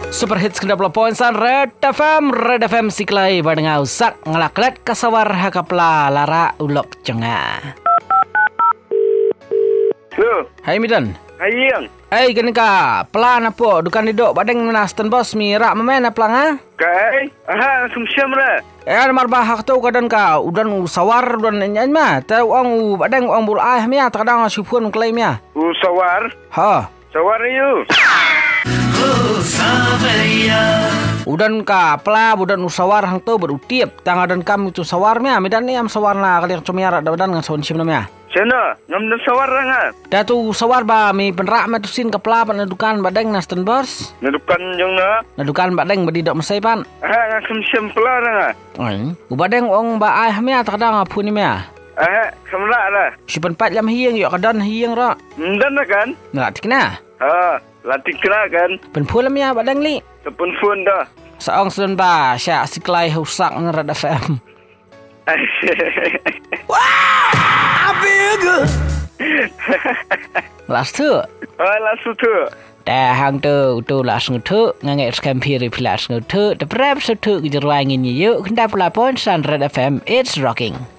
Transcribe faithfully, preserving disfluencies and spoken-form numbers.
Super hits kena pula poin san Red F M Red F M siklai badengau sak ngalaklet kasawar hakapla lara ulok cenga. Hello. Hai Midan. Hai yang. Hai kenika pelan apa dukan didok badeng naston bos mirak memen aplang ha? Kai. Aha sumsiam ra. Eh mar bahak tu kadan ka udan sawar udan nyan ma ta uang badeng uang bul ah mia takadang sipun klaim ya. U sawar. Ha. Sawar you. Udan ka pela budan usawar hang tu berutiap tang adan kam itu sawar mia midan ni am sawar na kali comiara dadan ngan son sim namanya. Sana ngam dan sawar nga. Da tu sawar ba mi penrak ma tu sin ka pela pan dukan badeng naston bos. Nadukan jong na. Nadukan badeng badi dok mesai pan. Aha ngam sumsiam pula nga. Ai, ubadeng ong ba ai mia takadang apu ni mia. Aha kamla ra. Sipan pat lam hiang yo kadan hiang ra. Ndan kan? Nak tikna. Ha, latih kena kan. Pen pula mia badeng li. Tepun phone dah. Saong sun ba sya siklai husak ngerat F M. Wow, I feel good. Last tu. Ah, last tu. Dah hang tu tu last tu ngangai scam piri plus tu. The prep tu kejerwangin yuk. Kena pula pun Sun Red F M. It's rocking.